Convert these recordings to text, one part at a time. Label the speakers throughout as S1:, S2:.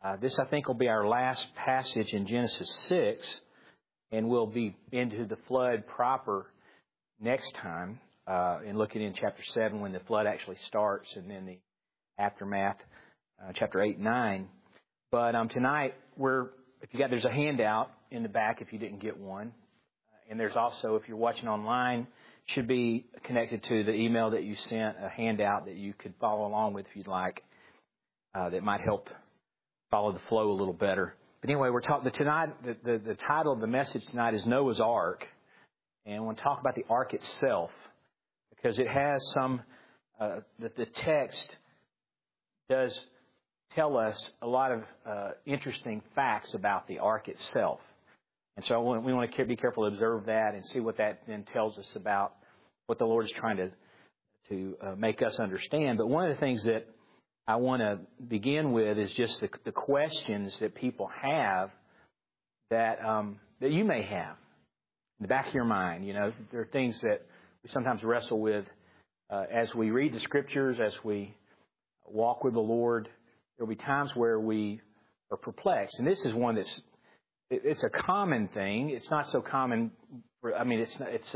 S1: This, I think, will be our last passage in Genesis 6, and we'll be into the flood proper next time, and looking in chapter 7 when the flood actually starts, and then the aftermath, chapter 8 and 9. But tonight, there's a handout in the back if you didn't get one. And there's also, if you're watching online, should be connected to the email that you sent, a handout that you could follow along with if you'd like, that might help follow the flow a little better. But anyway, we're talking tonight. The title of the message tonight is Noah's Ark, and I want to talk about the ark itself because it has some. The text does tell us a lot of interesting facts about the ark itself, and so we want to be careful to observe that and see what that then tells us about what the Lord is trying to make us understand. But one of the things that I want to begin with is just the questions that people have that you may have in the back of your mind. You know, there are things that we sometimes wrestle with as we read the Scriptures, as we walk with the Lord. There will be times where we are perplexed, and this is one it's a common thing. It's not so common. It's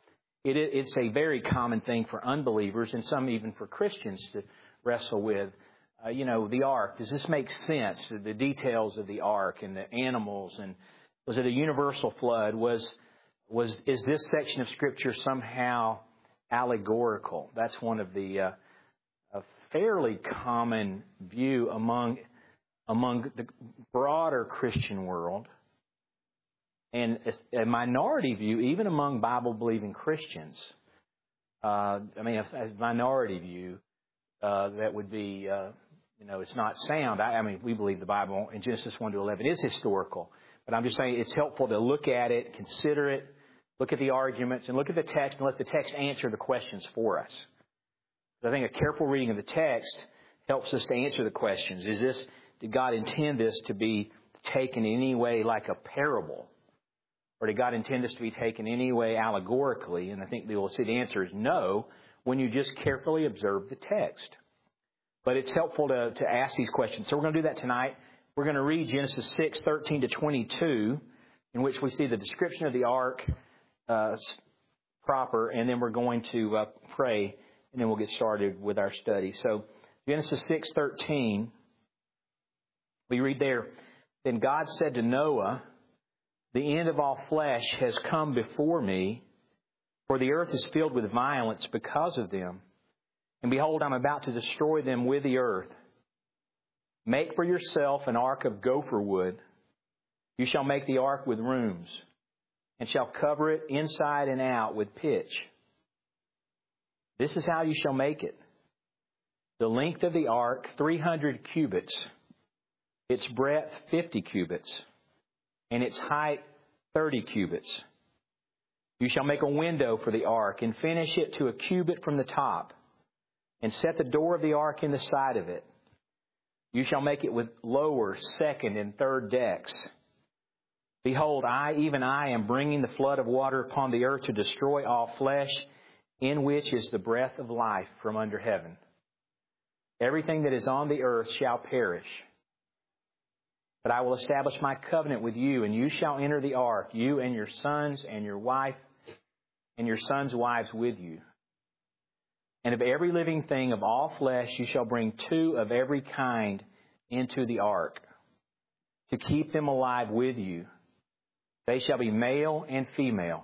S1: a very common thing for unbelievers and some even for Christians to wrestle with. The ark. Does this make sense? The details of the ark and the animals, and was it a universal flood? Is this section of Scripture somehow allegorical? That's one of the a fairly common view among the broader Christian world, and a minority view even among Bible-believing Christians. A minority view that would be. It's not sound. We believe the Bible in Genesis 1-11 is historical. But I'm just saying it's helpful to look at it, consider it, look at the arguments, and look at the text, and let the text answer the questions for us. I think a careful reading of the text helps us to answer the questions. Did God intend this to be taken in any way like a parable? Or did God intend this to be taken in any way allegorically? And I think we will see the answer is no when you just carefully observe the text. But it's helpful to ask these questions. So we're going to do that tonight. We're going to read Genesis 6:13-22, in which we see the description of the ark proper, and then we're going to pray, and then we'll get started with our study. So Genesis 6:13, we read there, "Then God said to Noah, 'The end of all flesh has come before me, for the earth is filled with violence because of them. And behold, I'm about to destroy them with the earth. Make for yourself an ark of gopher wood. You shall make the ark with rooms, and shall cover it inside and out with pitch. This is how you shall make it. The length of the ark, 300 cubits, its breadth 50 cubits, and its height 30 cubits. You shall make a window for the ark, and finish it to a cubit from the top, and set the door of the ark in the side of it. You shall make it with lower, second, and third decks. Behold, even I, am bringing the flood of water upon the earth to destroy all flesh, in which is the breath of life from under heaven. Everything that is on the earth shall perish. But I will establish my covenant with you, and you shall enter the ark, you and your sons and your wife, and your sons' wives with you. And of every living thing of all flesh you shall bring 2 of every kind into the ark, to keep them alive with you. They shall be male and female.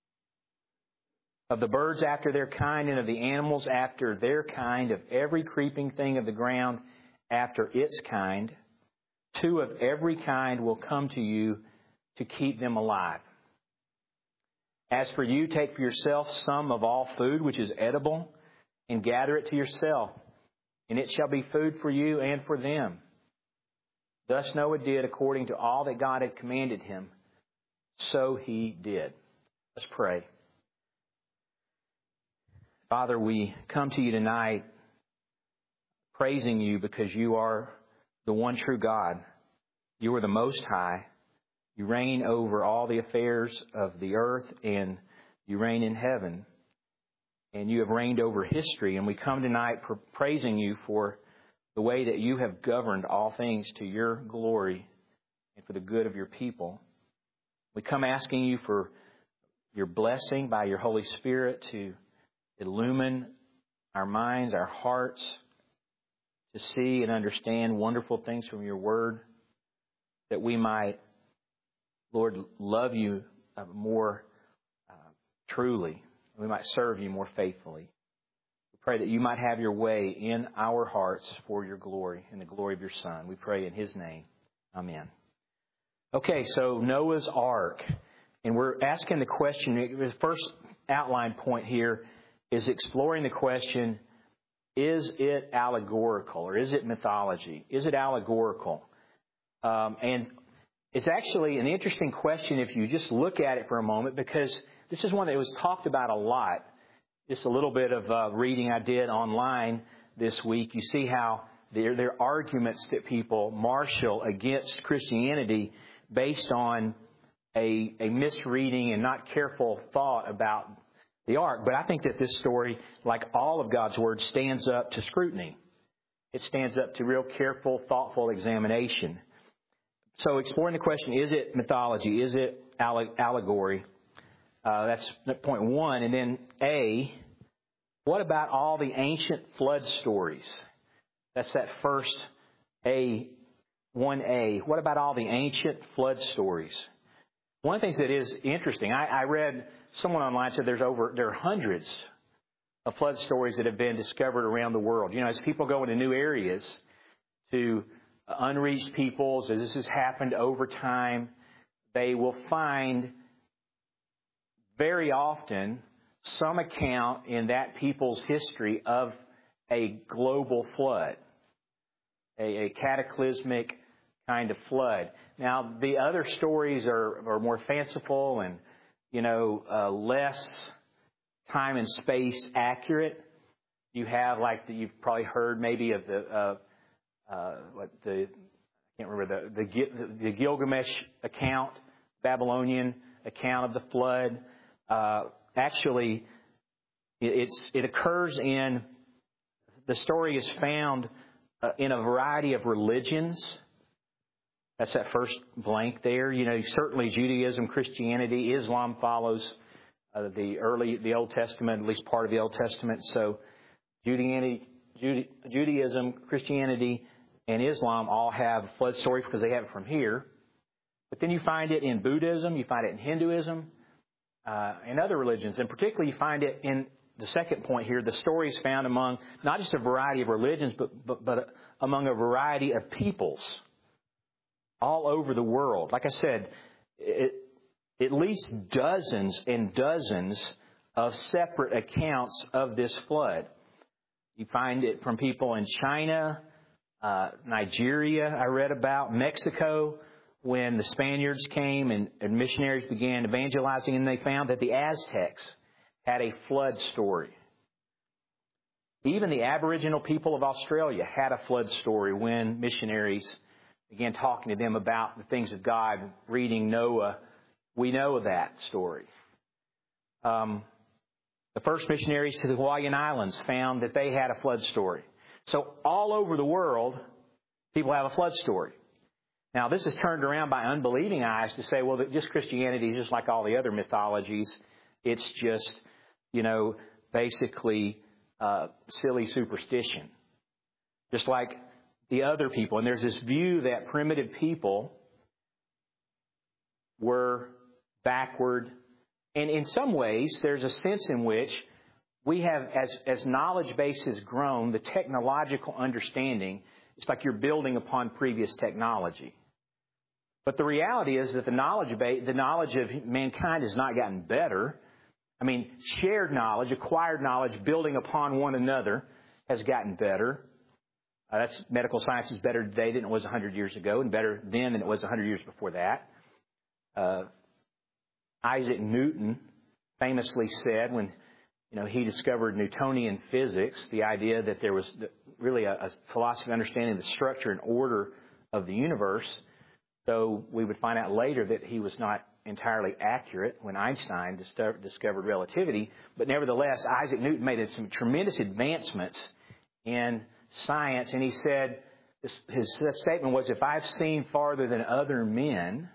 S1: Of the birds after their kind, and of the animals after their kind, of every creeping thing of the ground after its kind, 2 of every kind will come to you to keep them alive. As for you, take for yourself some of all food which is edible, and gather it to yourself, and it shall be food for you and for them.' Thus Noah did according to all that God had commanded him. So he did." Let's pray. Father, we come to you tonight praising you because you are the one true God. You are the Most High. You reign over all the affairs of the earth, and you reign in heaven. And you have reigned over history. And we come tonight praising you for the way that you have governed all things to your glory and for the good of your people. We come asking you for your blessing by your Holy Spirit to illumine our minds, our hearts, to see and understand wonderful things from your word, that we might, Lord, love you more truly, and we might serve you more faithfully. We pray that you might have your way in our hearts for your glory and the glory of your Son. We pray in his name. Amen. Okay, so Noah's Ark. And we're asking the question, the first outline point here is exploring the question, is it allegorical or is it mythology? Is it allegorical? And it's actually an interesting question if you just look at it for a moment, because this is one that was talked about a lot. Just a little bit of reading I did online this week. You see how there are arguments that people marshal against Christianity based on a misreading and not careful thought about the ark. But I think that this story, like all of God's Word, stands up to scrutiny. It stands up to real careful, thoughtful examination. So exploring the question, is it mythology? Is it allegory? That's point one. And then A, what about all the ancient flood stories? That's that first A, 1A. What about all the ancient flood stories? One of the things that is interesting, I read someone online said there are hundreds of flood stories that have been discovered around the world. You know, as people go into new areas to unreached peoples, as this has happened over time, they will find very often some account in that people's history of a global flood, a cataclysmic kind of flood. Now, the other stories are more fanciful and, less time and space accurate. You have, you've probably heard maybe of I can't remember the Gilgamesh account, Babylonian account of the flood. Actually, it occurs in, the story is found in a variety of religions. That's that first blank there. Certainly Judaism, Christianity, Islam follows the Old Testament, at least part of the Old Testament. So Judaism, Christianity, and Islam all have flood stories because they have it from here. But then you find it in Buddhism, you find it in Hinduism, and other religions. And particularly you find it in the second point here, the stories found among not just a variety of religions, but among a variety of peoples all over the world. Like I said, at least dozens and dozens of separate accounts of this flood. You find it from people in China, Nigeria, I read about, Mexico, when the Spaniards came and missionaries began evangelizing, and they found that the Aztecs had a flood story. Even the Aboriginal people of Australia had a flood story when missionaries began talking to them about the things of God, reading Noah. We know that story. The first missionaries to the Hawaiian Islands found that they had a flood story. So all over the world, people have a flood story. Now, this is turned around by unbelieving eyes to say, well, just Christianity is just like all the other mythologies. It's just, basically silly superstition. Just like the other people. And there's this view that primitive people were backward. And in some ways, there's a sense in which we have, as knowledge base has grown, the technological understanding, it's like you're building upon previous technology. But the reality is that the knowledge of mankind has not gotten better. I mean, shared knowledge, acquired knowledge, building upon one another has gotten better. That's medical science is better today than it was 100 years ago, and better then than it was 100 years before that. Isaac Newton famously said when he discovered Newtonian physics, the idea that there was really a philosophy of understanding the structure and order of the universe, though we would find out later that he was not entirely accurate when Einstein discovered relativity. But nevertheless, Isaac Newton made some tremendous advancements in science, and he said, his statement was, if I've seen farther than other men,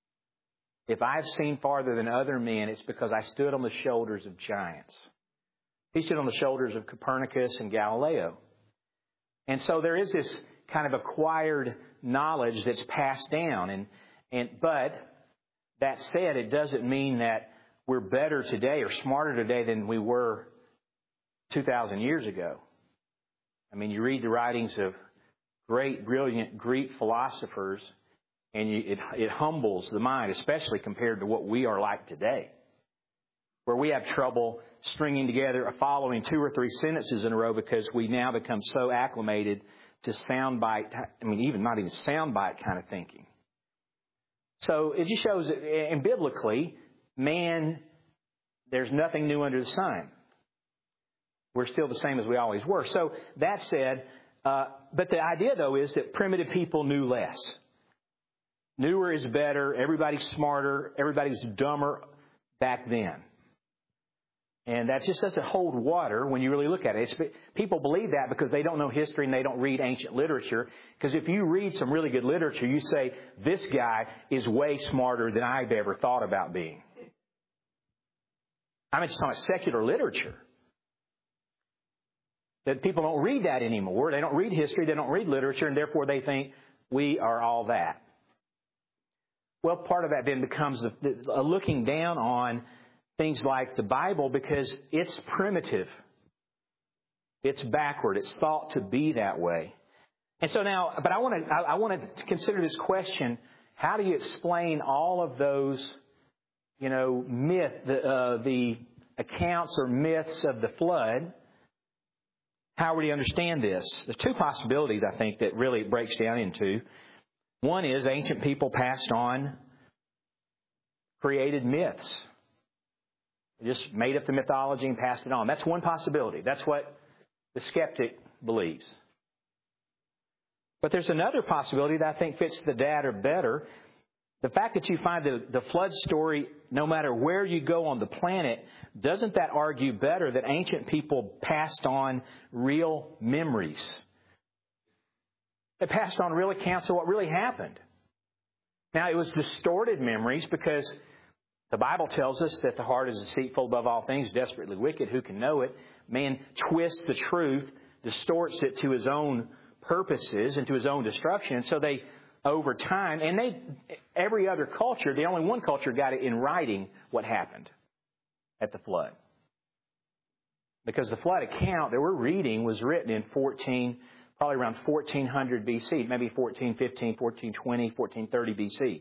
S1: it's because I stood on the shoulders of giants. He stood on the shoulders of Copernicus and Galileo. And so there is this kind of acquired knowledge that's passed down. But that said, it doesn't mean that we're better today or smarter today than we were 2,000 years ago. I mean, you read the writings of great, brilliant Greek philosophers, and it humbles the mind, especially compared to what we are like today, where we have trouble stringing together following 2 or 3 sentences in a row because we now become so acclimated to soundbite, even not even soundbite kind of thinking. So it just shows that, and biblically, man, there's nothing new under the sun. We're still the same as we always were. So that said, but the idea, though, is that primitive people knew less. Newer is better. Everybody's smarter. Everybody's dumber back then. And that just doesn't hold water when you really look at it. People believe that because they don't know history and they don't read ancient literature. Because if you read some really good literature, you say, this guy is way smarter than I've ever thought about being. I'm just talking about secular literature. That people don't read that anymore. They don't read history. They don't read literature. And therefore they think we are all that. Well, part of that then becomes a looking down on things like the Bible because it's primitive. It's backward. It's thought to be that way. And so now, but I want to consider this question. How do you explain all of those, the accounts or myths of the flood? How would you understand this? There's 2 possibilities, I think, that really it breaks down into. One is ancient people passed on created myths. They just made up the mythology and passed it on. That's one possibility. That's what the skeptic believes. But there's another possibility that I think fits the data better. The fact that you find the flood story, no matter where you go on the planet, doesn't that argue better that ancient people passed on real memories? They passed on real accounts of what really happened. Now, it was distorted memories because the Bible tells us that the heart is deceitful above all things, desperately wicked. Who can know it? Man twists the truth, distorts it to his own purposes and to his own destruction. So they, over time, every other culture, the only one culture got it in writing what happened at the flood. Because the flood account that we're reading was written in probably around 1400 BC, maybe 1415, 1420, 1430 BC.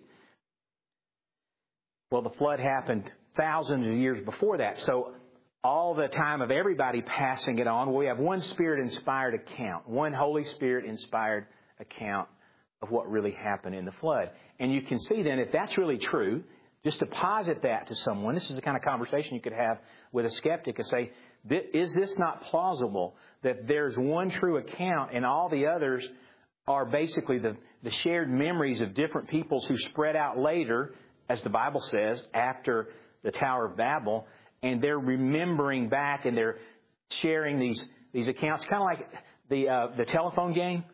S1: Well, the flood happened thousands of years before that. So all the time of everybody passing it on, we have one Spirit-inspired account, one Holy Spirit-inspired account of what really happened in the flood. And you can see then, if that's really true, just to posit that to someone, this is the kind of conversation you could have with a skeptic and say, is this not plausible that there's one true account and all the others are basically the shared memories of different peoples who spread out later, as the Bible says, after the Tower of Babel, and they're remembering back and they're sharing these accounts, kind of like the telephone game.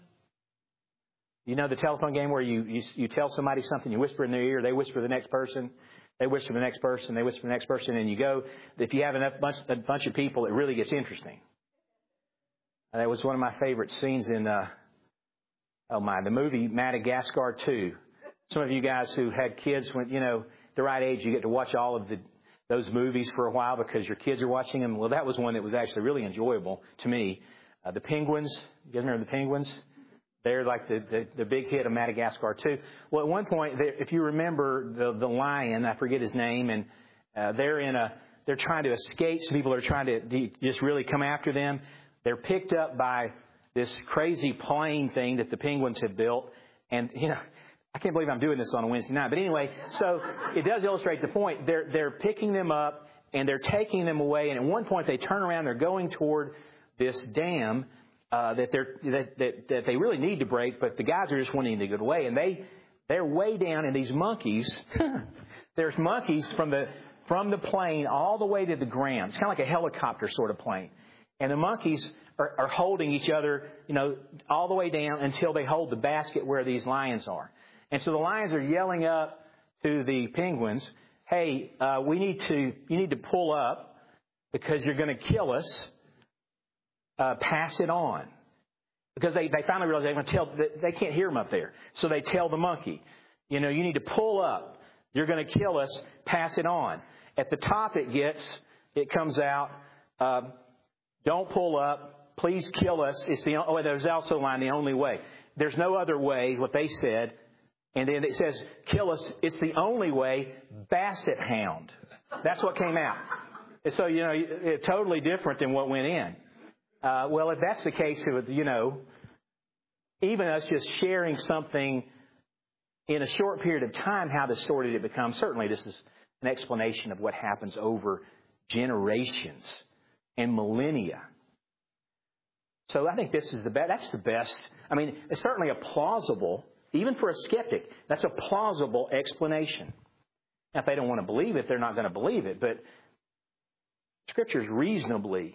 S1: You know the telephone game where you tell somebody something, you whisper in their ear, they whisper to the next person, they whisper to the next person, they whisper to the next person, and you go. If you have a bunch of people, it really gets interesting. That was one of my favorite scenes in the movie Madagascar 2. Some of you guys who had kids when the right age, you get to watch all of those movies for a while because your kids are watching them. Well, that was one that was actually really enjoyable to me. The penguins, you guys remember the penguins? They're like the big hit of Madagascar 2. Well, at one point, if you remember the lion, I forget his name, and they're trying to escape. Some people are trying to just really come after them. They're picked up by this crazy plane thing that the penguins have built, and I can't believe I'm doing this on a Wednesday night. But anyway, so it does illustrate the point. They're picking them up and they're taking them away. And at one point they turn around. They're going toward this dam that they really need to break, but the guys are just wanting to get away. And they're way down, and these monkeys. There's monkeys from the plane all the way to the ground. It's kind of like a helicopter sort of plane. And the monkeys are holding each other, all the way down until they hold the basket where these lions are. And so the lions are yelling up to the penguins, hey, you need to pull up because you're going to kill us. Pass it on. Because they finally realize they're going to tell, they can't hear them up there. So they tell the monkey, you need to pull up. You're going to kill us. Pass it on. At the top it comes out, don't pull up. Please kill us. There's also a line, the only way. There's no other way, what they said. And then it says, kill us. It's the only way. Basset hound. That's what came out. And so, it's totally different than what went in. Well, if that's the case, even us just sharing something in a short period of time, how distorted it becomes, certainly this is an explanation of what happens over generations and millennia. So I think that's the best. I mean, it's certainly a plausible, even for a skeptic, that's a plausible explanation. Now, if they don't want to believe it, they're not going to believe it. But Scripture is reasonably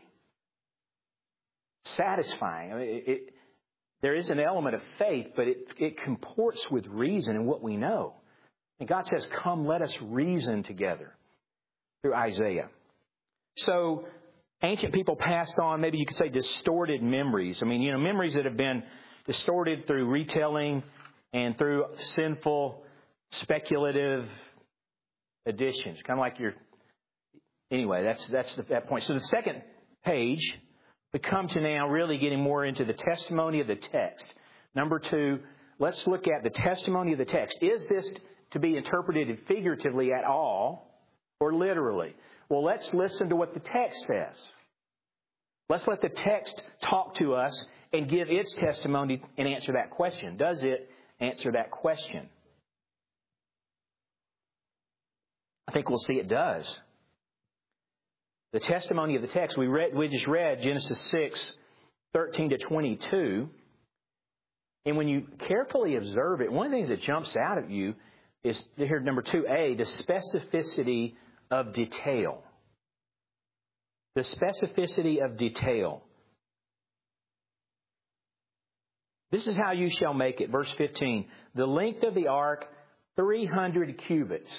S1: satisfying. I mean, there is an element of faith, but it comports with reason and what we know. And God says, come, let us reason together through Isaiah. So ancient people passed on, maybe you could say, distorted memories. I mean, memories that have been distorted through retelling and through sinful, speculative additions. Kind of like anyway, that's that point. So the second page, we come to now really getting more into the testimony of the text. Number 2, let's look at the testimony of the text. Is this to be interpreted figuratively at all or literally? Well, let's listen to what the text says. Let's let the text talk to us and give its testimony and answer that question. Does it answer that question? I think we'll see it does. The testimony of the text, we just read Genesis 6, 13 to 22. And when you carefully observe it, one of the things that jumps out at you is, here, number 2A, the specificity of detail. The specificity of detail. This is how you shall make it. Verse 15. The length of the ark, 300 cubits.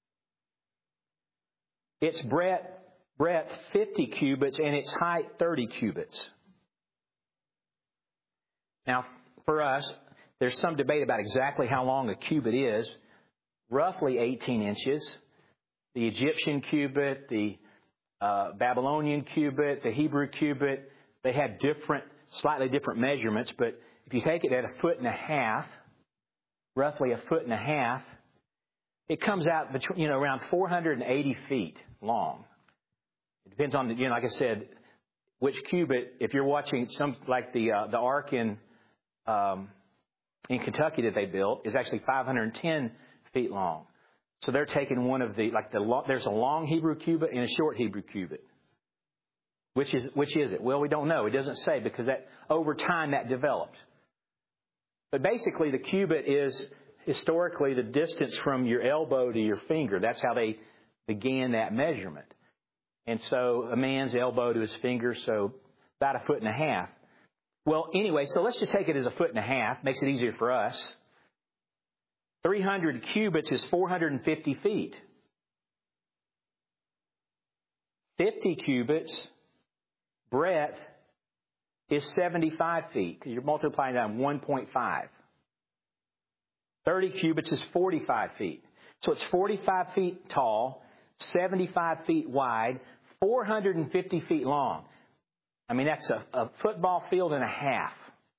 S1: Its breadth 50 cubits, and its height 30 cubits. Now, for us, there's some debate about exactly how long a cubit is. Roughly 18 inches. The Egyptian cubit, the Babylonian cubit, the Hebrew cubit, they had slightly different measurements, but if you take it at 1.5 feet, roughly 1.5 feet, it comes out between, around 480 feet long. It depends on, like I said, which cubit. If you're watching something like the ark in Kentucky that they built is actually 510 feet long. So they're taking one of there's a long Hebrew cubit and a short Hebrew cubit. Which is it? Well, we don't know. It doesn't say, because over time that developed. But basically the cubit is historically the distance from your elbow to your finger. That's how they began that measurement. And so a man's elbow to his finger, so about 1.5 feet. Well, anyway, so let's just take it as 1.5 feet. Makes it easier for us. 300 cubits is 450 feet. 50 cubits breadth is 75 feet, because you're multiplying that on 1.5. 30 cubits is 45 feet. So it's 45 feet tall, 75 feet wide, 450 feet long. I mean, that's a football field and a half.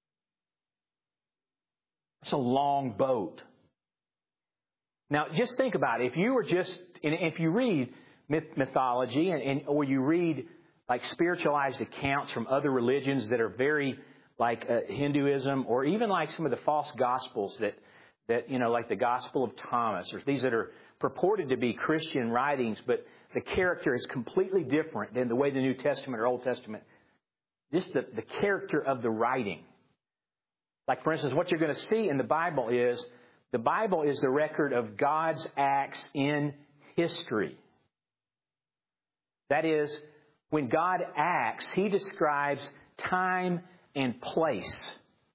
S1: It's a long boat. Now, just think about it. If you read mythology or you read like spiritualized accounts from other religions that are very like Hinduism, or even like some of the false gospels that like the Gospel of Thomas, or these that are purported to be Christian writings, but the character is completely different than the way the New Testament or Old Testament. Just the character of the writing. Like, for instance, what you're going to see in the Bible is the record of God's acts in history. That is, when God acts, He describes time and place.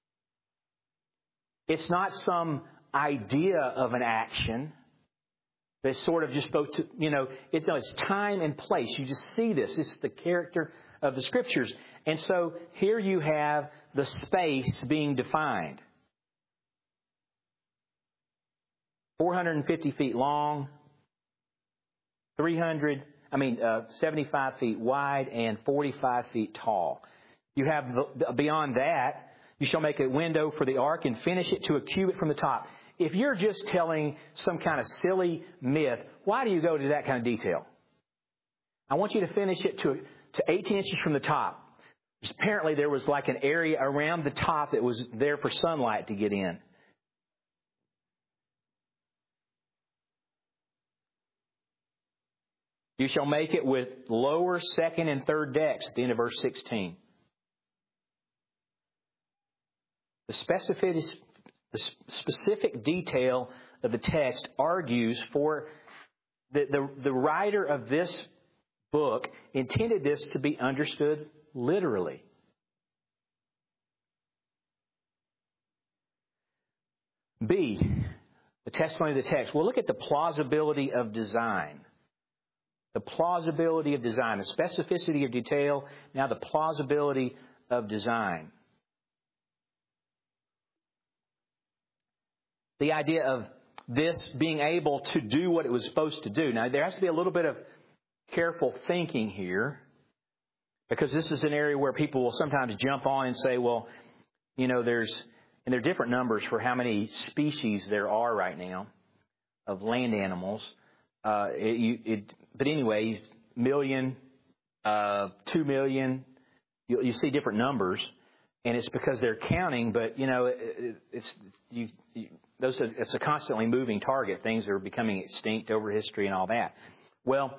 S1: It's not some idea of an action that's sort of just supposed to, it's time and place. You just see this. It's the character of the Scriptures. And so here you have the space being defined. 450 feet long, 75 feet wide, and 45 feet tall. You have beyond that, you shall make a window for the ark and finish it to a cubit from the top. If you're just telling some kind of silly myth, why do you go to that kind of detail? I want you to finish it to 18 inches from the top. Apparently there was like an area around the top that was there for sunlight to get in. You shall make it with lower, second, and third decks at the end of verse 16. The specific detail of the text argues for the writer of this book intended this to be understood literally. B, the testimony of the text. We'll look at the plausibility of design. The plausibility of design, the specificity of detail, now the plausibility of design. The idea of this being able to do what it was supposed to do. Now, there has to be a little bit of careful thinking here, because this is an area where people will sometimes jump on and say, well, there are different numbers for how many species there are right now of land animals. But anyway, million, 2 million, you see different numbers, and it's because they're counting. But it's a constantly moving target. Things are becoming extinct over history and all that. Well,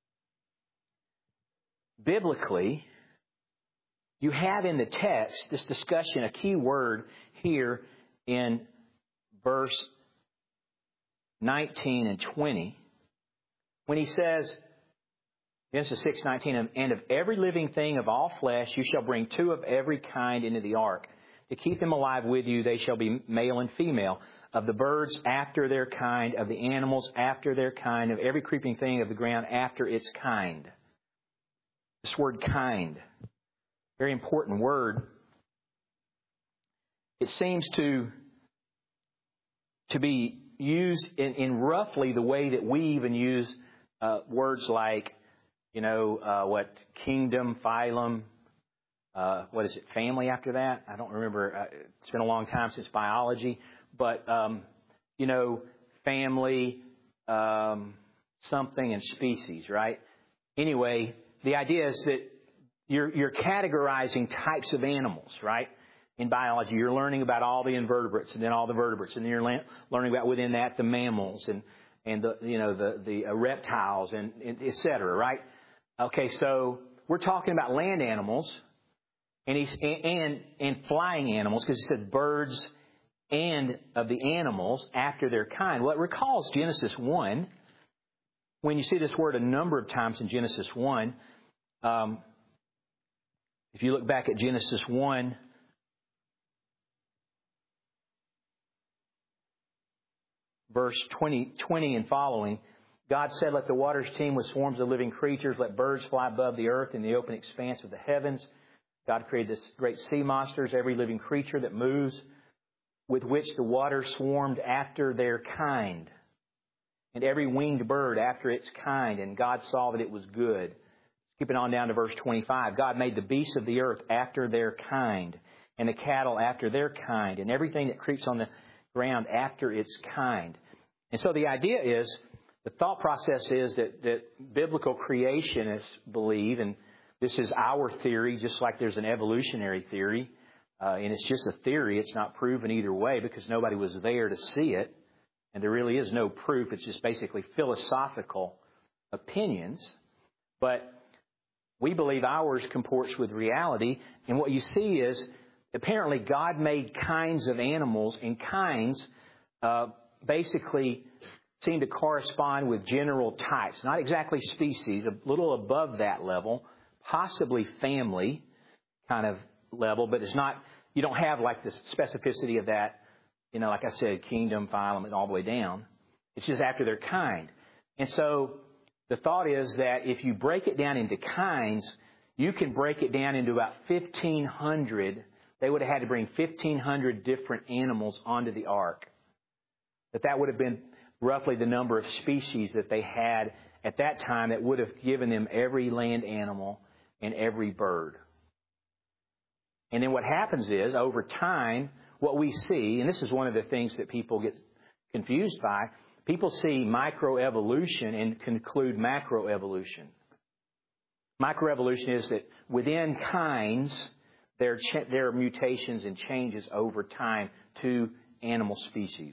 S1: biblically, you have in the text this discussion, a key word here in verse 19 and 20. When he says, Genesis 6:19, and of every living thing of all flesh you shall bring 2 of every kind into the ark. To keep them alive with you, they shall be male and female. Of the birds after their kind, of the animals after their kind, of every creeping thing of the ground after its kind. This word kind, very important word. It seems to be used in roughly the way that we even use words like, kingdom, phylum, family after that? I don't remember. It's been a long time since biology. But, family, something, and species, right? Anyway, the idea is that you're categorizing types of animals, right? In biology, you're learning about all the invertebrates and then all the vertebrates, and then you're learning about within that the mammals and the reptiles and et cetera, right? Okay, so we're talking about land animals and flying animals, because he said birds and of the animals after their kind. Well, it recalls Genesis 1. When you see this word a number of times in Genesis 1, if you look back at Genesis 1, verse 20 and following, God said, let the waters teem with swarms of living creatures. Let birds fly above the earth in the open expanse of the heavens. God created this great sea monsters, every living creature that moves, with which the waters swarmed after their kind, and every winged bird after its kind. And God saw that it was good. Skipping on down to verse 25. God made the beasts of the earth after their kind, and the cattle after their kind, and everything that creeps on the ground after its kind. And so the idea is, the thought process is that biblical creationists believe, and this is our theory, just like there's an evolutionary theory, and it's just a theory. It's not proven either way because nobody was there to see it, and there really is no proof. It's just basically philosophical opinions. But we believe ours comports with reality, and what you see is apparently God made kinds of animals, and kinds basically seem to correspond with general types. Not exactly species, a little above that level, possibly family kind of level, but it's not, you don't have like the specificity of that, like I said, kingdom, phylum, and all the way down. It's just after their kind. And so the thought is that if you break it down into kinds, you can break it down into about 1,500. They would have had to bring 1,500 different animals onto the ark. That would have been roughly the number of species that they had at that time that would have given them every land animal and every bird. And then what happens is, over time, what we see, and this is one of the things that people get confused by, people see microevolution and conclude macroevolution. Microevolution is that within kinds, there are mutations and changes over time to animal species.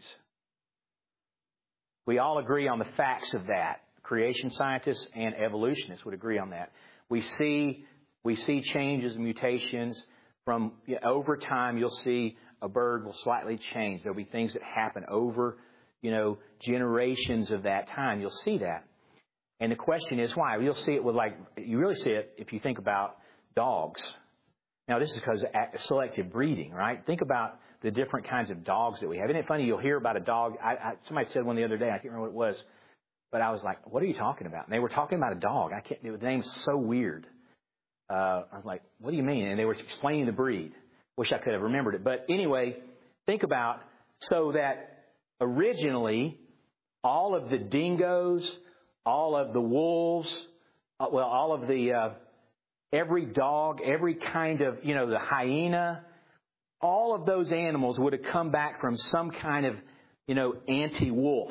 S1: We all agree on the facts of that. Creation scientists and evolutionists would agree on that. We see changes and mutations from over time. You'll see a bird will slightly change. There'll be things that happen over, generations of that time. You'll see that. And the question is why? You'll see it you really see it if you think about dogs. Now, this is because of selective breeding, right? Think about the different kinds of dogs that we have. Isn't it funny? You'll hear about a dog. Somebody said one the other day. I can't remember what it was. But I was like, what are you talking about? And they were talking about a dog. The name's so weird. I was like, what do you mean? And they were explaining the breed. Wish I could have remembered it. But anyway, think about, so that originally all of the dingoes, all of the wolves, all of the, every dog, every kind of, the hyena, all of those animals would have come back from some kind of, anti-wolf.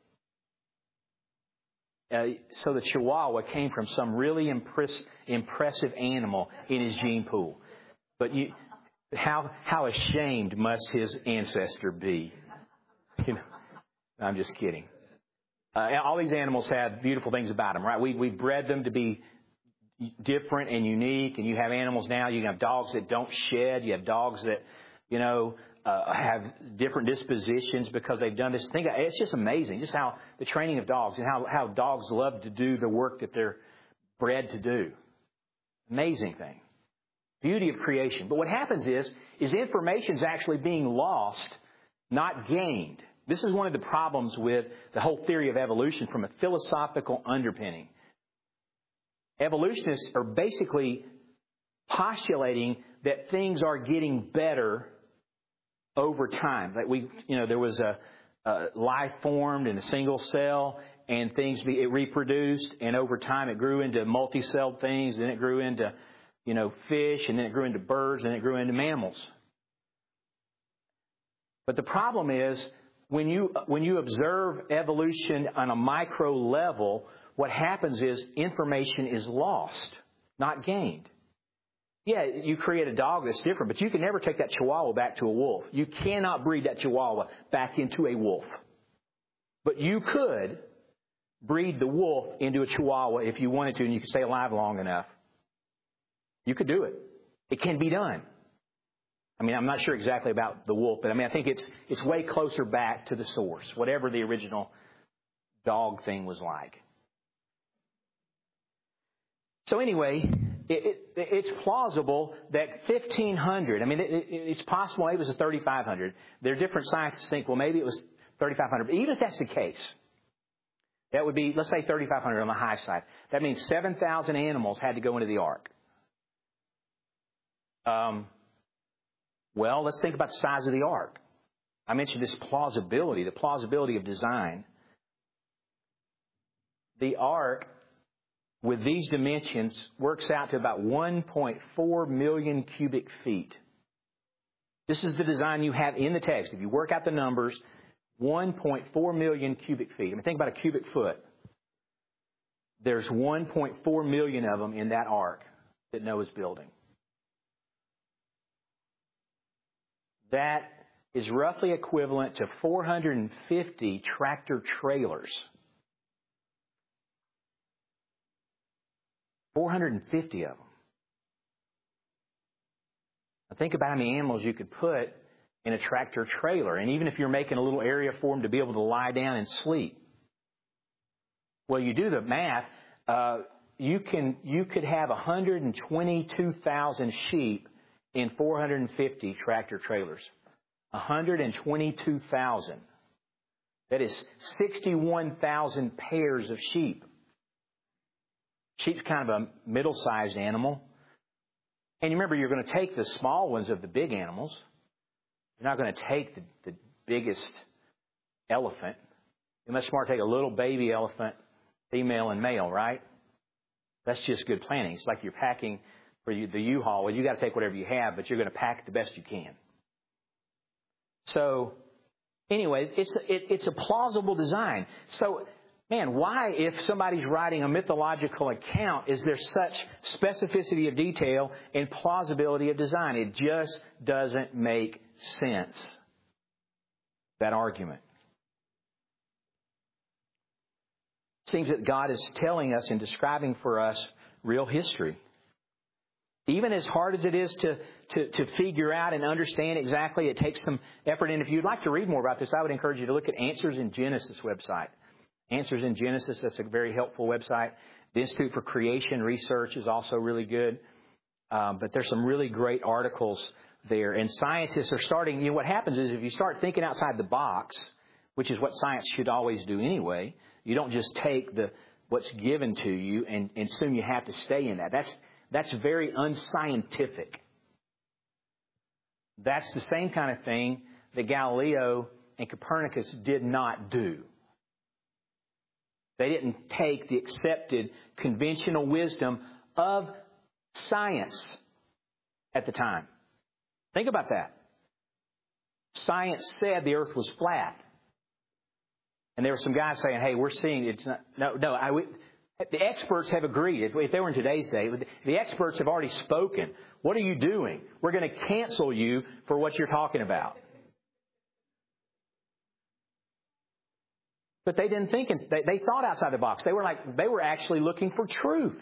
S1: So the Chihuahua came from some really impressive animal in his gene pool. But how ashamed must his ancestor be? I'm just kidding. All these animals have beautiful things about them, right? We bred them to be different and unique. And you have animals now. You have dogs that don't shed. You have dogs that, have different dispositions because they've done this thing. It's just amazing, just how the training of dogs and how dogs love to do the work that they're bred to do. Amazing thing. Beauty of creation. But what happens is information is actually being lost, not gained. This is one of the problems with the whole theory of evolution from a philosophical underpinning. Evolutionists are basically postulating that things are getting better over time. Like there was a life formed in a single cell, and it reproduced, and over time it grew into multi-celled things, then it grew into, fish, and then it grew into birds, and it grew into mammals. But the problem is, when you observe evolution on a micro level, what happens is information is lost, not gained. Yeah, you create a dog that's different, but you can never take that Chihuahua back to a wolf. You cannot breed that Chihuahua back into a wolf. But you could breed the wolf into a Chihuahua if you wanted to, and you could stay alive long enough. You could do it. It can be done. I'm not sure exactly about the wolf, but I think it's way closer back to the source, whatever the original dog thing was like. So anyway, it's plausible that 1,500, it's possible it was a 3,500. There are different scientists think, well, maybe it was 3,500. But even if that's the case, that would be, let's say 3,500 on the high side. That means 7,000 animals had to go into the ark. Well, let's think about the size of the ark. I mentioned this plausibility, the plausibility of design. The ark, with these dimensions, works out to about 1.4 million cubic feet. This is the design you have in the text. If you work out the numbers, 1.4 million cubic feet. Think about a cubic foot. There's 1.4 million of them in that ark that Noah's building. That is roughly equivalent to 450 tractor trailers. 450 of them. Now think about how many animals you could put in a tractor trailer. And even if you're making a little area for them to be able to lie down and sleep. Well, you do the math. You could have 122,000 sheep in 450 tractor trailers. 122,000. That is 61,000 pairs of sheep. Sheep's kind of a middle-sized animal. And you remember, you're going to take the small ones of the big animals. You're not going to take the biggest elephant. You're much smarter to take a little baby elephant, female and male, right? That's just good planning. It's like you're packing for the U-Haul. Well, you got to take whatever you have, but you're going to pack it the best you can. So, anyway, it's a plausible design. So, man, why, if somebody's writing a mythological account, is there such specificity of detail and plausibility of design? It just doesn't make sense, that argument. It seems that God is telling us and describing for us real history. Even as hard as it is to figure out and understand exactly, it takes some effort. And if you'd like to read more about this, I would encourage you to look at Answers in Genesis website. Answers in Genesis, that's a very helpful website. The Institute for Creation Research is also really good. But there's some really great articles there. And scientists are starting, what happens is if you start thinking outside the box, which is what science should always do anyway, you don't just take what's given to you and assume you have to stay in that. That's very unscientific. That's the same kind of thing that Galileo and Copernicus did not do. They didn't take the accepted conventional wisdom of science at the time. Think about that. Science said the earth was flat. And there were some guys saying, hey, we're seeing it's not. The experts have agreed. If they were in today's day, the experts have already spoken. What are you doing? We're going to cancel you for what you're talking about. But they didn't think. They thought outside the box. They were actually looking for truth.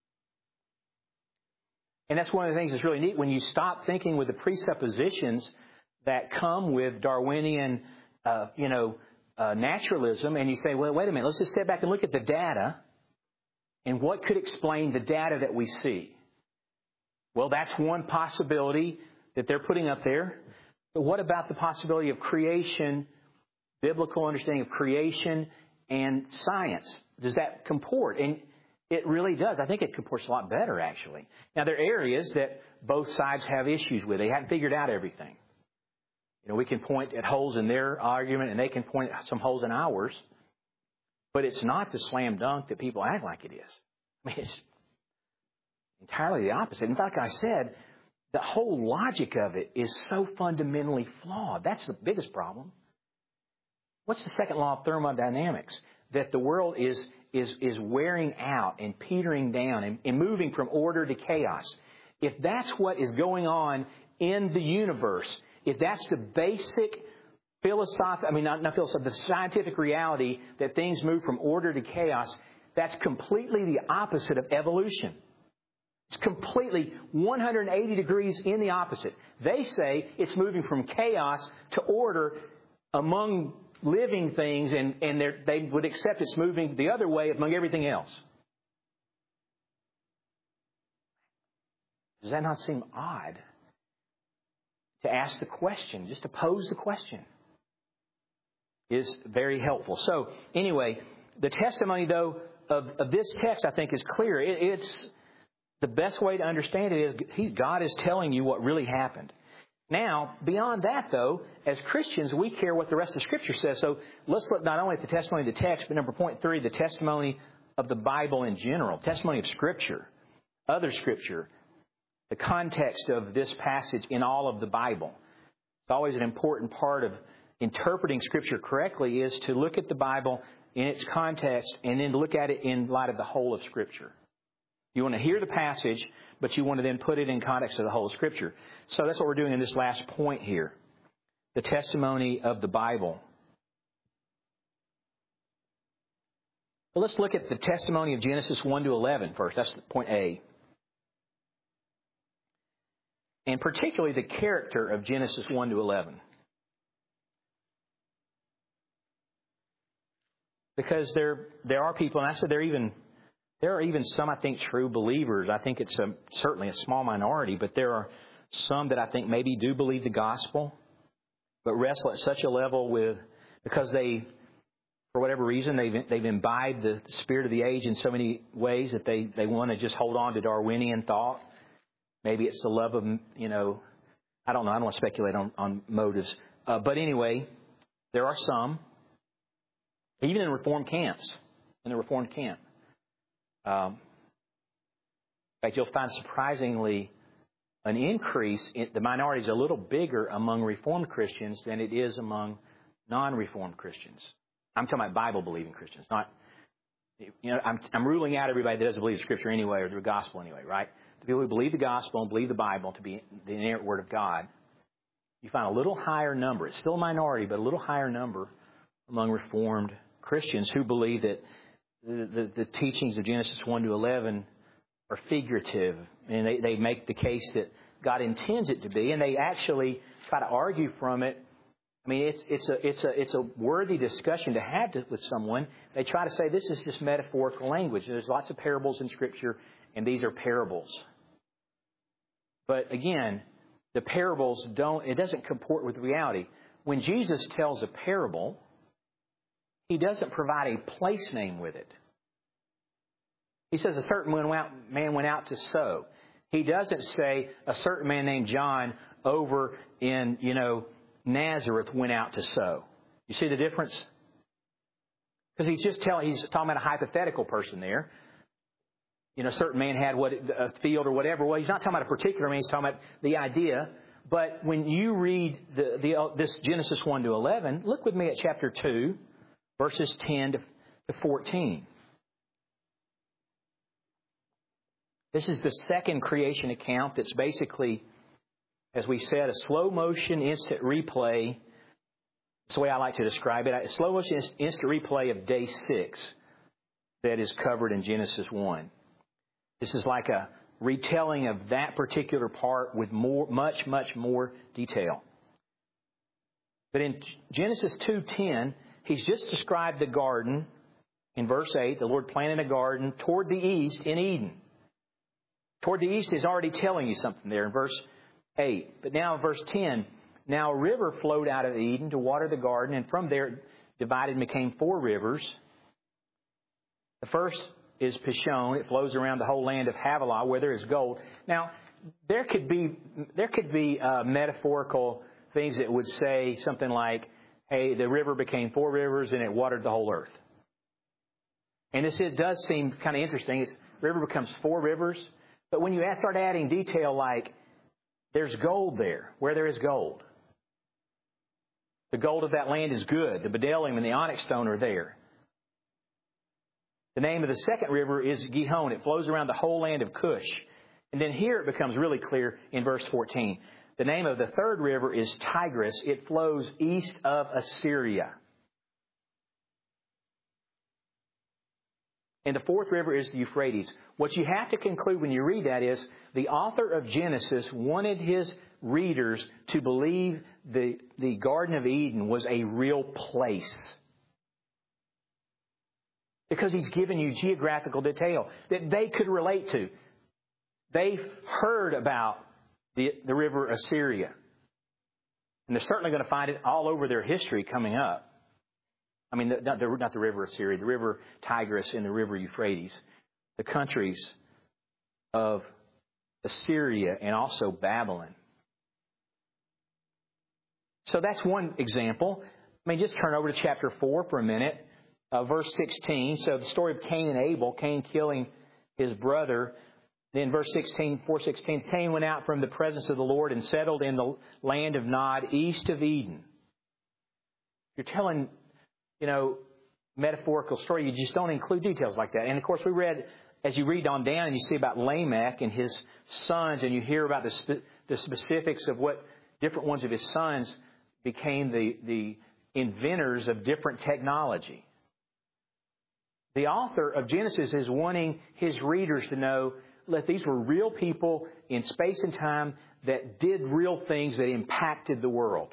S1: And that's one of the things that's really neat. When you stop thinking with the presuppositions that come with Darwinian, naturalism, and you say, well, wait a minute, let's just step back and look at the data. And what could explain the data that we see? Well, that's one possibility that they're putting up there. But what about the possibility of creation, biblical understanding of creation and science? Does that comport? And it really does. I think it comports a lot better, actually. Now, there are areas that both sides have issues with. They haven't figured out everything. We can point at holes in their argument, and they can point at some holes in ours. But it's not the slam dunk that people act like it is. I mean, it's entirely the opposite. In fact, like I said, the whole logic of it is so fundamentally flawed. That's the biggest problem. What's the second law of thermodynamics? That the world is wearing out and petering down and moving from order to chaos. If that's what is going on in the universe, if that's the basic the scientific reality that things move from order to chaos, that's completely the opposite of evolution. It's completely 180 degrees in the opposite. They say it's moving from chaos to order among living things, and they would accept it's moving the other way among everything else. Does that not seem odd? To ask the question, just to pose the question, is very helpful. So, anyway, the testimony, though, of this text, I think, is clear. It's the best way to understand it is God is telling you what really happened. Now, beyond that, though, as Christians, we care what the rest of Scripture says. So let's look not only at the testimony of the text, but point 3, the testimony of the Bible in general, testimony of Scripture, other Scripture, the context of this passage in all of the Bible. It's always an important part of interpreting Scripture correctly is to look at the Bible in its context and then look at it in light of the whole of Scripture. You want to hear the passage, but you want to then put it in context of the whole of Scripture. So that's what we're doing in this last point here. The testimony of the Bible. Well, let's look at the testimony of Genesis 1 to 11 first. That's point A. And particularly the character of Genesis 1 to 11. Because there are people, and I said there are even some, I think, true believers. I think it's certainly a small minority, but there are some that I think maybe do believe the gospel, but wrestle at such a level with, because they, for whatever reason, they've imbibed the spirit of the age in so many ways that they want to just hold on to Darwinian thought. Maybe it's the love of, I don't know. I don't want to speculate on motives. But anyway, there are some, even in Reformed camps, in the Reformed camp. In fact, you'll find surprisingly an increase in the minority is a little bigger among Reformed Christians than it is among non-Reformed Christians. I'm talking about Bible-believing Christians, not, I'm ruling out everybody that doesn't believe the Scripture anyway or the gospel anyway, right? The people who believe the gospel and believe the Bible to be the inerrant Word of God, you find a little higher number. It's still a minority, but a little higher number among Reformed Christians who believe that the teachings of Genesis 1 to 11 are figurative, and they make the case that God intends it to be, and they actually try to argue from it. I mean, it's a worthy discussion to have with someone. They try to say this is just metaphorical language. There's lots of parables in Scripture, and these are parables. But again, the parables doesn't comport with reality. When Jesus tells a parable, He doesn't provide a place name with it. He says a certain man went out to sow. He doesn't say a certain man named John over in, Nazareth went out to sow. You see the difference? Because he's talking about a hypothetical person there. A certain man had a field or whatever. Well, he's not talking about a particular man. He's talking about the idea. But when you read this Genesis 1 to 11, look with me at chapter 2, verses 10 to 14. This is the second creation account that's basically, as we said, a slow motion instant replay. That's the way I like to describe it. A slow motion instant replay of day 6 that is covered in Genesis 1. This is like a retelling of that particular part with much more detail. But in Genesis 2:10, He's just described the garden. In verse 8, the Lord planted a garden toward the east in Eden. Toward the east is already telling you something there in verse 8. But now in verse 10, now a river flowed out of Eden to water the garden, and from there divided and became 4 rivers. The first is Pishon. It flows around the whole land of Havilah, where there is gold. Now, there could be metaphorical things that would say something like, hey, the river became 4 rivers and it watered the whole earth. And it does seem kind of interesting. The river becomes 4 rivers. But when you start adding detail like, there's gold there, where there is gold. The gold of that land is good. The bdellium and the onyx stone are there. The name of the second river is Gihon. It flows around the whole land of Cush. And then here it becomes really clear in verse 14. The name of the third river is Tigris. It flows east of Assyria. And the fourth river is the Euphrates. What you have to conclude when you read that is the author of Genesis wanted his readers to believe the Garden of Eden was a real place. Because He's given you geographical detail that they could relate to. They've heard about the river Assyria. And they're certainly going to find it all over their history coming up. I mean, not the river Assyria, the river Tigris and the river Euphrates. The countries of Assyria and also Babylon. So that's one example. I mean, just turn over to chapter 4 for a minute. Verse 16. So the story of Cain and Abel, Cain killing his brother. Then verse 16, 4:16, Cain went out from the presence of the Lord and settled in the land of Nod, east of Eden. You're telling, metaphorical story. You just don't include details like that. And of course, as you read on down, and you see about Lamech and his sons, and you hear about the specifics of what different ones of his sons became the inventors of different technology. The author of Genesis is wanting his readers to know that these were real people in space and time that did real things that impacted the world.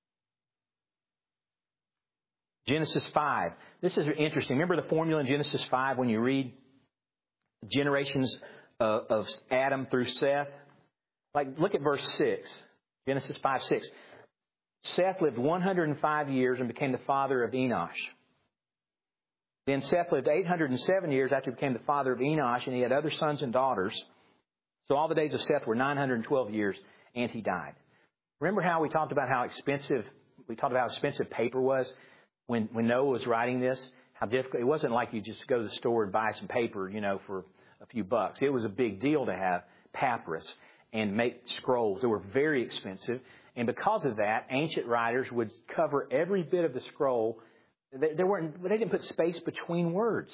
S1: Genesis 5. This is interesting. Remember the formula in Genesis 5 when you read generations of Adam through Seth? Like, look at verse 6. Genesis 5:6. Seth lived 105 years and became the father of Enosh. Then Seth lived 807 years after he became the father of Enosh, and he had other sons and daughters. So all the days of Seth were 912 years, and he died. Remember how we talked about how expensive paper was when Noah was writing this? How difficult. It wasn't like you just go to the store and buy some paper, for a few bucks. It was a big deal to have papyrus and make scrolls. They were very expensive. And because of that, ancient writers would cover every bit of the scroll. They didn't put space between words.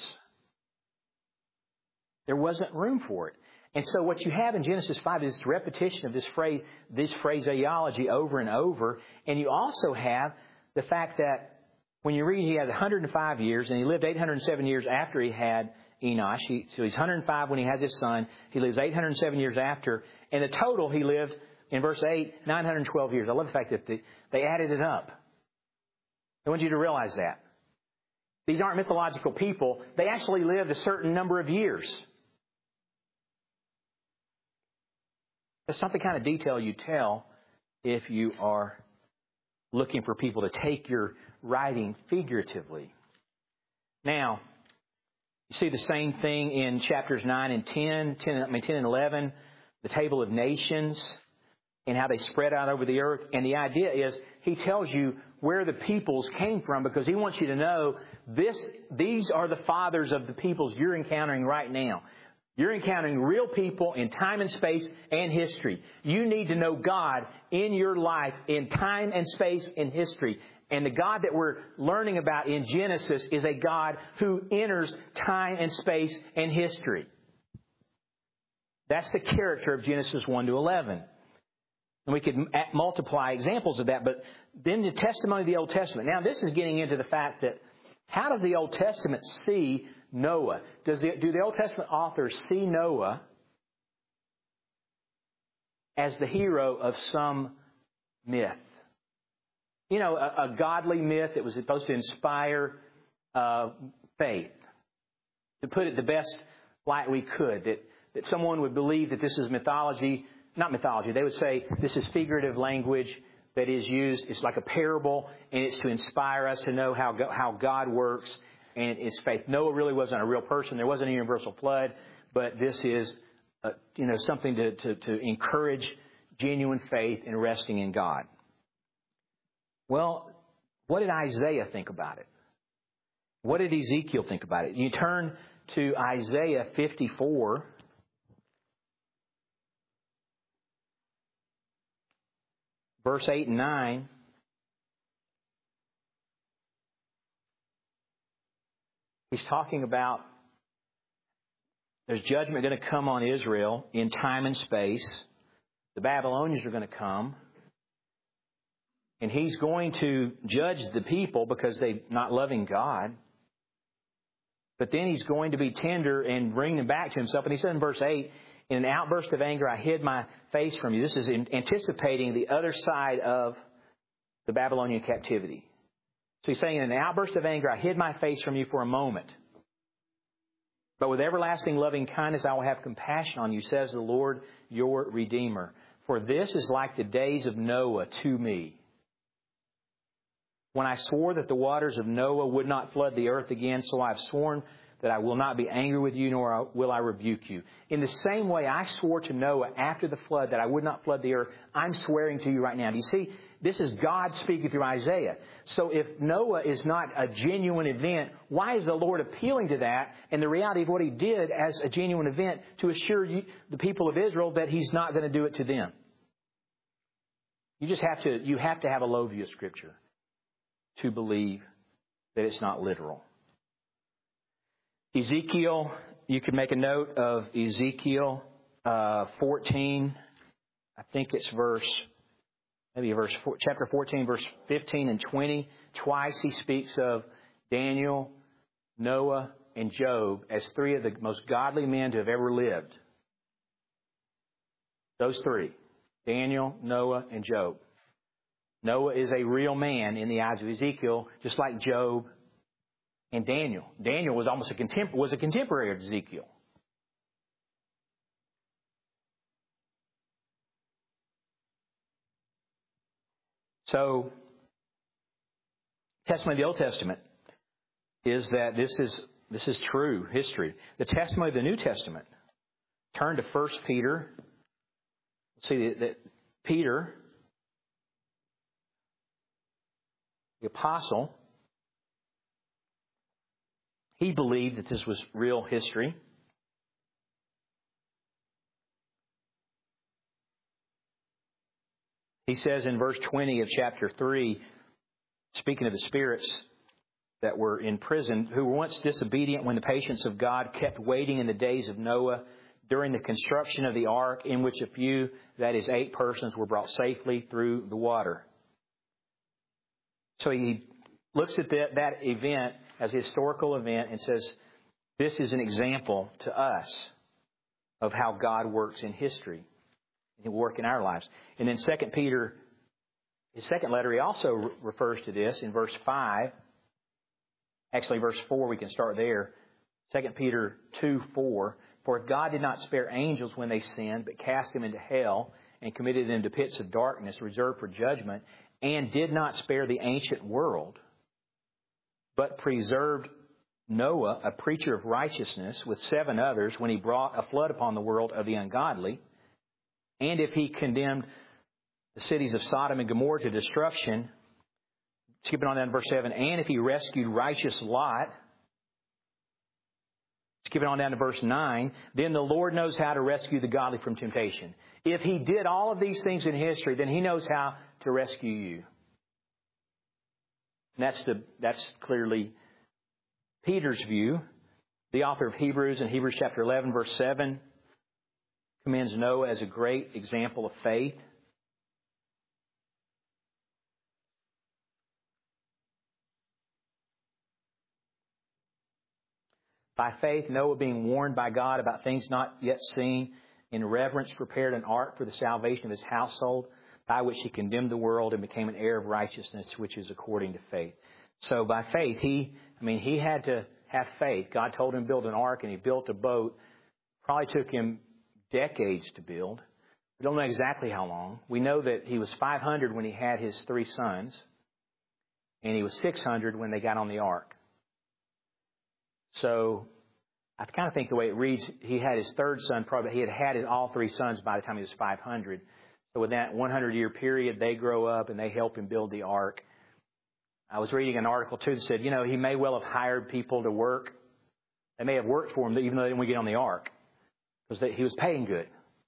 S1: There wasn't room for it. And so what you have in Genesis 5 is this repetition of this phraseology over and over. And you also have the fact that when you read he had 105 years and he lived 807 years after he had Enosh. So he's 105 when he has his son. He lives 807 years after. And the total he lived, in verse 8, 912 years. I love the fact that they added it up. I want you to realize that. These aren't mythological people. They actually lived a certain number of years. That's not the kind of detail you tell if you are looking for people to take your writing figuratively. Now, you see the same thing in chapters 9 and 10 and 11, the table of nations and how they spread out over the earth. And the idea is he tells you where the peoples came from because he wants you to know these are the fathers of the peoples you're encountering right now. You're encountering real people in time and space and history. You need to know God in your life in time and space and history. And the God that we're learning about in Genesis is a God who enters time and space and history. That's the character of Genesis 1 to 11. And we could multiply examples of that. But then the testimony of the Old Testament. Now, this is getting into the fact that how does the Old Testament see Noah? Do the Old Testament authors see Noah as the hero of some myth? A godly myth that was supposed to inspire faith. To put it the best light we could, that someone would believe that this is mythology. Not mythology. They would say this is figurative language that is used. It's like a parable, and it's to inspire us to know how God works. And it's faith. Noah really wasn't a real person. There wasn't a universal flood, but this is, something to encourage genuine faith and resting in God. Well, what did Isaiah think about it? What did Ezekiel think about it? You turn to Isaiah 54. Verse 8 and 9. He's talking about there's judgment going to come on Israel in time and space. The Babylonians are going to come. And he's going to judge the people because they're not loving God. But then he's going to be tender and bring them back to himself. And he said in verse 8, in an outburst of anger, I hid my face from you. This is anticipating the other side of the Babylonian captivity. So he's saying, in an outburst of anger, I hid my face from you for a moment. But with everlasting loving kindness, I will have compassion on you, says the Lord, your Redeemer. For this is like the days of Noah to me, when I swore that the waters of Noah would not flood the earth again. So I have sworn that I will not be angry with you, nor will I rebuke you. In the same way I swore to Noah after the flood that I would not flood the earth, I'm swearing to you right now. Do you see? This is God speaking through Isaiah. So if Noah is not a genuine event, why is the Lord appealing to that and the reality of what he did as a genuine event to assure you, the people of Israel, that he's not going to do it to them? You have to have a low view of Scripture to believe that it's not literal. Ezekiel, you could make a note of Ezekiel 14. I think it's chapter 14, verse 15 and 20. Twice he speaks of Daniel, Noah, and Job as three of the most godly men to have ever lived. Those three, Daniel, Noah, and Job. Noah is a real man in the eyes of Ezekiel, just like Job and Daniel. Daniel was almost a contemporary of Ezekiel. So, testimony of the Old Testament is that this is true history. The testimony of the New Testament. Turn to 1 Peter. See that Peter, the apostle, he believed that this was real history. He says in verse 20 of chapter 3, speaking of the spirits that were in prison, who were once disobedient when the patience of God kept waiting in the days of Noah during the construction of the ark, in which a few, that is 8 persons, were brought safely through the water. So he looks at that event as a historical event and says, this is an example to us of how God works in history. He will work in our lives. And then 2 Peter, his second letter, he also refers to this in verse 5. Actually, verse 4, we can start there. 2 Peter 2:4. For if God did not spare angels when they sinned, but cast them into hell and committed them to pits of darkness reserved for judgment, and did not spare the ancient world, but preserved Noah, a preacher of righteousness, with 7 others, when he brought a flood upon the world of the ungodly, and if he condemned the cities of Sodom and Gomorrah to destruction, skipping on down to verse 7, and if he rescued righteous Lot, skipping on down to verse 9, then the Lord knows how to rescue the godly from temptation. If he did all of these things in history, then he knows how to rescue you. And that's clearly Peter's view. The author of Hebrews, in Hebrews chapter 11, verse 7, commends Noah as a great example of faith. By faith, Noah, being warned by God about things not yet seen, in reverence prepared an ark for the salvation of his household, by which he condemned the world and became an heir of righteousness, which is according to faith. So by faith, he had to have faith. God told him to build an ark, and he built a boat. Probably took him decades to build. We don't know exactly how long. We know that he was 500 when he had his 3 sons, and he was 600 when they got on the ark. So I kind of think the way it reads, he had his 3rd son, probably he had all 3 sons by the time he was 500. So with that 100-year period, they grow up and they help him build the ark. I was reading an article, too, that said, he may well have hired people to work. They may have worked for him, even though they didn't get on the ark, because he was paying good,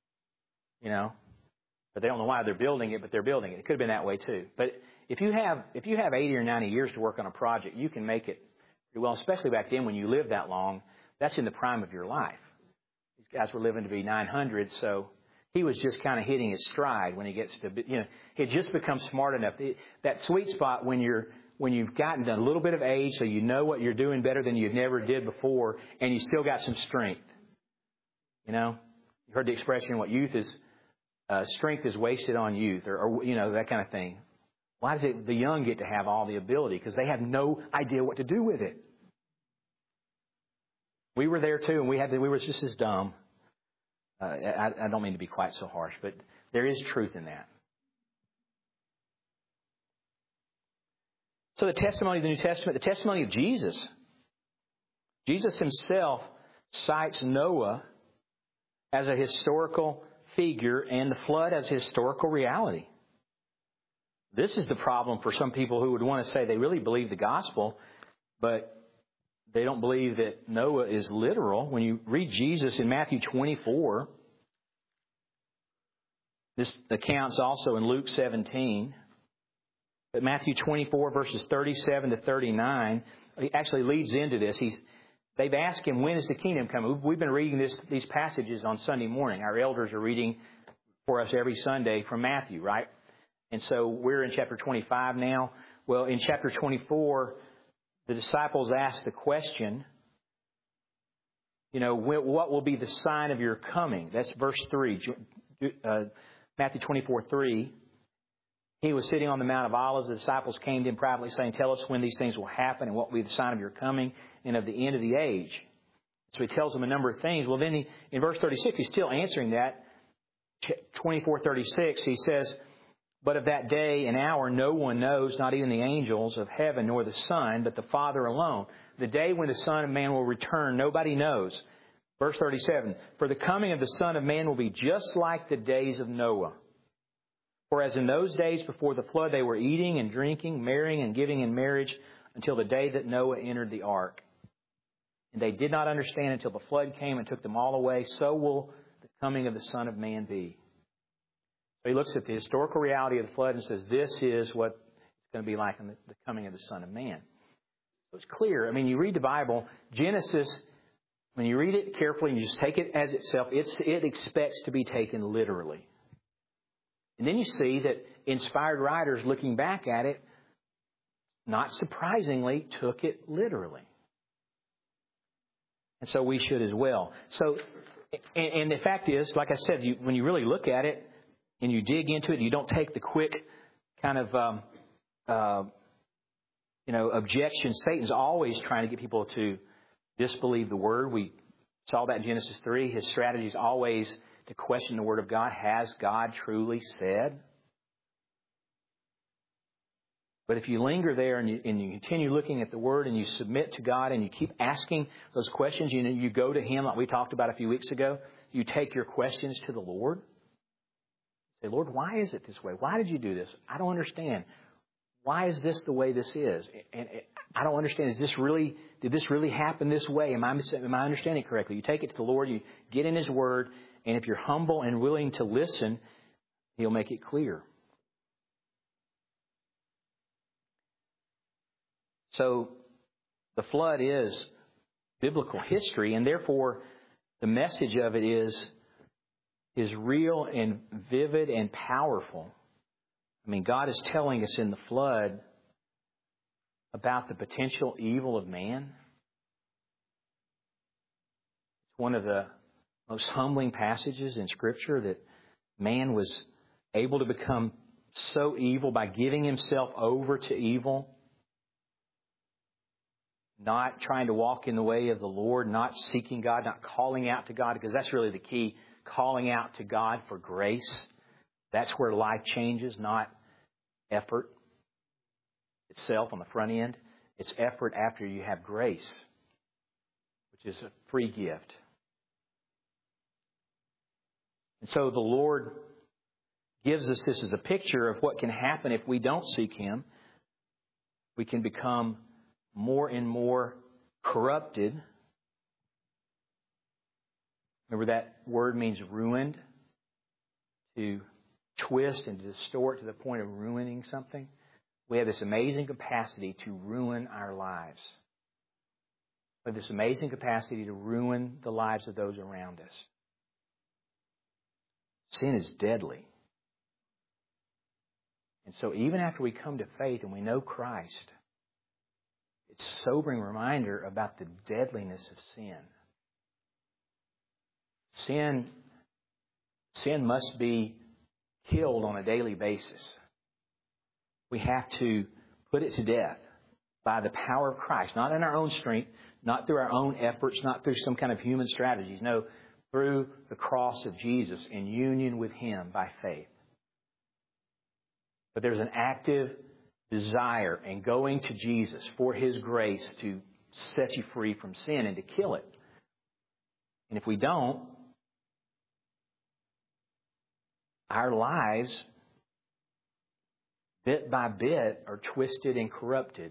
S1: But they don't know why they're building it, but they're building it. It could have been that way, too. But if you have 80 or 90 years to work on a project, you can make it pretty well, especially back then when you lived that long. That's in the prime of your life. These guys were living to be 900, so he was just kind of hitting his stride when he gets to, he had just become smart enough. That sweet spot when you've gotten to a little bit of age, so you know what you're doing better than you never did before, and you still got some strength. You heard the expression, what youth is, strength is wasted on youth, or that kind of thing. Why does the young get to have all the ability? Because they have no idea what to do with it. We were there too, and we were just as dumb. I don't mean to be quite so harsh, but there is truth in that. So the testimony of the New Testament, the testimony of Jesus. Jesus himself cites Noah as a historical figure and the flood as historical reality. This is the problem for some people who would want to say they really believe the gospel, but they don't believe that Noah is literal. When you read Jesus in Matthew 24, this account's also in Luke 17. But Matthew 24, verses 37 to 39, he actually leads into this. They've asked him, when is the kingdom coming? We've been reading these passages on Sunday morning. Our elders are reading for us every Sunday from Matthew, right? And so we're in chapter 25 now. Well, in chapter 24, the disciples asked the question, what will be the sign of your coming? That's verse 3, Matthew 24:3. He was sitting on the Mount of Olives. The disciples came to him privately saying, tell us when these things will happen and what will be the sign of your coming and of the end of the age. So he tells them a number of things. Well, then in verse 36, he's still answering that. 24:36, he says, But of that day and hour no one knows, not even the angels of heaven, nor the Son, but the Father alone. The day when the Son of Man will return, nobody knows. Verse 37, for the coming of the Son of Man will be just like the days of Noah. For as in those days before the flood, they were eating and drinking, marrying and giving in marriage until the day that Noah entered the ark. And they did not understand until the flood came and took them all away. So will the coming of the Son of Man be. So he looks at the historical reality of the flood and says, this is what it's going to be like in the coming of the Son of Man. So it's clear. I mean, you read the Bible, Genesis, when you read it carefully and you just take it as itself, it expects to be taken literally. And then you see that inspired writers looking back at it, not surprisingly, took it literally. And so we should as well. So, and the fact is, like I said, when you really look at it and you dig into it, you don't take the quick kind of, objection. Satan's always trying to get people to disbelieve the Word. We saw that in Genesis 3. His strategy is always to question the Word of God. Has God truly said? But if you linger there and you continue looking at the Word and you submit to God and you keep asking those questions, you go to Him like we talked about a few weeks ago. You take your questions to the Lord. Say, Lord, why is it this way? Why did you do this? I don't understand. Why is this the way this is? And I don't understand. Did this really happen this way? Am I understanding it correctly? You take it to the Lord. You get in His Word. And if you're humble and willing to listen, He'll make it clear. So the flood is biblical history, and therefore the message of it is real and vivid and powerful. I mean, God is telling us in the flood about the potential evil of man. It's one of the most humbling passages in Scripture, that man was able to become so evil by giving himself over to evil, not trying to walk in the way of the Lord, not seeking God, not calling out to God, because that's really the key, calling out to God for grace. That's where life changes, not effort itself on the front end. It's effort after you have grace, which is a free gift. And so the Lord gives us this as a picture of what can happen if we don't seek Him. We can become more and more corrupted. Remember, that word means ruined. To twist and to distort to the point of ruining something. We have this amazing capacity to ruin our lives. We have this amazing capacity to ruin the lives of those around us. Sin is deadly. And so even after we come to faith and we know Christ, it's a sobering reminder about the deadliness of sin. Sin must be killed on a daily basis. We have to put it to death by the power of Christ, not in our own strength, not through our own efforts, not through some kind of human strategies. No, through the cross of Jesus in union with Him by faith. But there's an active desire in going to Jesus for His grace to set you free from sin and to kill it. And if we don't, our lives, bit by bit, are twisted and corrupted.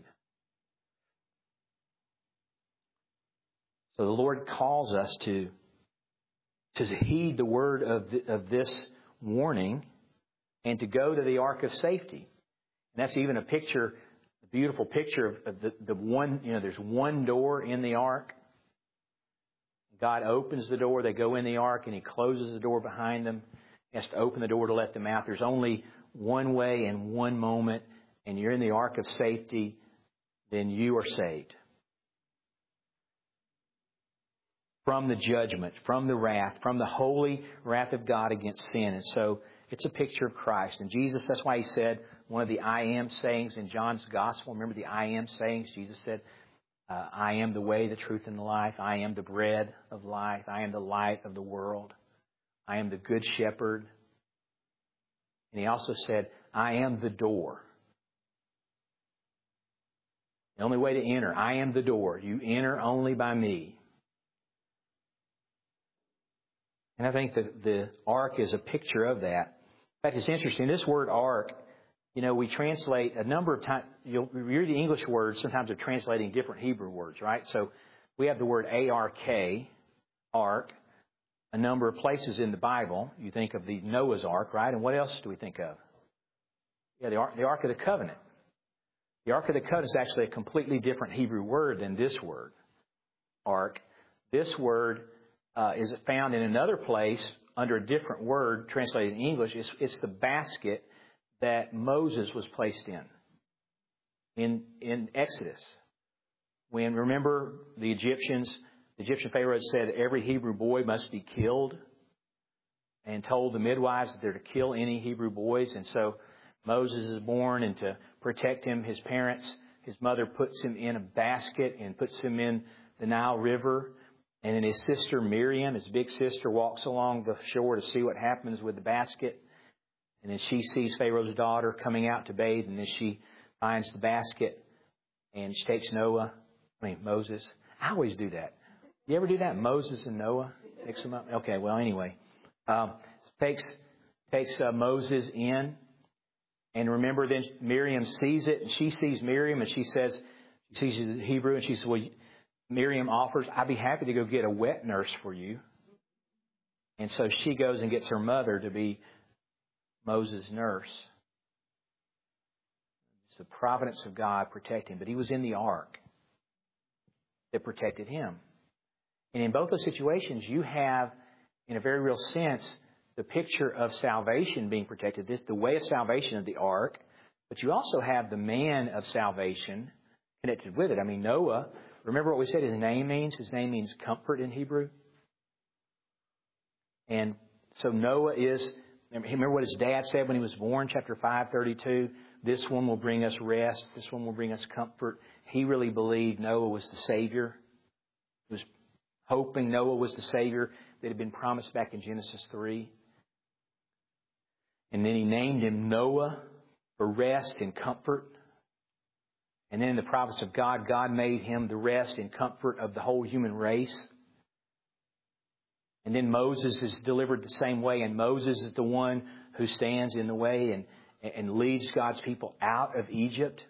S1: So the Lord calls us to heed the word of this warning and to go to the ark of safety. And that's even a picture, a beautiful picture of the one, there's one door in the ark. God opens the door, they go in the ark, and He closes the door behind them. He has to open the door to let them out. There's only one way and one moment, and you're in the ark of safety, then you are saved. From the judgment, from the wrath, from the holy wrath of God against sin. And so it's a picture of Christ. And Jesus, that's why He said one of the I am sayings in John's Gospel. Remember the I am sayings? Jesus said, I am the way, the truth, and the life. I am the bread of life. I am the light of the world. I am the good shepherd. And He also said, I am the door. The only way to enter, I am the door. You enter only by me. And I think that the ark is a picture of that. In fact, it's interesting. This word ark, we translate a number of times. You'll read the English words. Sometimes they're translating different Hebrew words, right? So we have the word A-R-K, ark, a number of places in the Bible. You think of the Noah's Ark, right? And what else do we think of? Yeah, the Ark of the Covenant. The Ark of the Covenant is actually a completely different Hebrew word than this word, ark. This word is found in another place under a different word translated in English. It's the basket that Moses was placed in Exodus. When, remember, the Egyptian Pharaoh said every Hebrew boy must be killed, and told the midwives that they're to kill any Hebrew boys. And so Moses is born, and to protect him, his mother puts him in a basket and puts him in the Nile River. And then his sister Miriam, his big sister, walks along the shore to see what happens with the basket. And then she sees Pharaoh's daughter coming out to bathe, and then she finds the basket, and she takes Moses. I always do that. You ever do that? Moses and Noah? Mix them up? Okay, well, anyway. Takes Moses in. And remember, then Miriam sees it, and she sees Miriam, and she sees the Hebrew, and she says, well, Miriam offers, I'd be happy to go get a wet nurse for you. And so she goes and gets her mother to be Moses' nurse. It's the providence of God protecting him. But he was in the ark that protected him. And in both those situations, you have, in a very real sense, the picture of salvation being protected. This the way of salvation of the ark. But you also have the man of salvation connected with it. I mean, Noah, remember what we said his name means? His name means comfort in Hebrew. And so Noah is, remember what his dad said when he was born, chapter 5:32? This one will bring us rest. This one will bring us comfort. He really believed Noah was the Savior. He was hoping Noah was the Savior that had been promised back in Genesis 3. And then he named him Noah for rest and comfort. And then in the providence of God, God made him the rest and comfort of the whole human race. And then Moses is delivered the same way. And Moses is the one who stands in the way and leads God's people out of Egypt.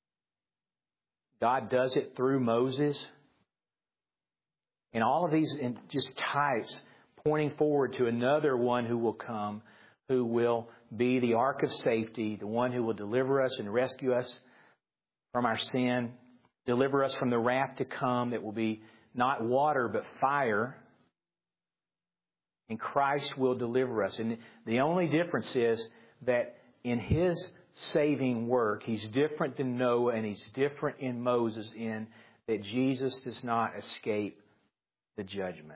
S1: God does it through Moses. And all of these just types pointing forward to another one who will come, who will be the ark of safety, the one who will deliver us and rescue us from our sin, deliver us from the wrath to come that will be not water but fire. And Christ will deliver us. And the only difference is that in His saving work, He's different than Noah and He's different in Moses in that Jesus does not escape the judgment.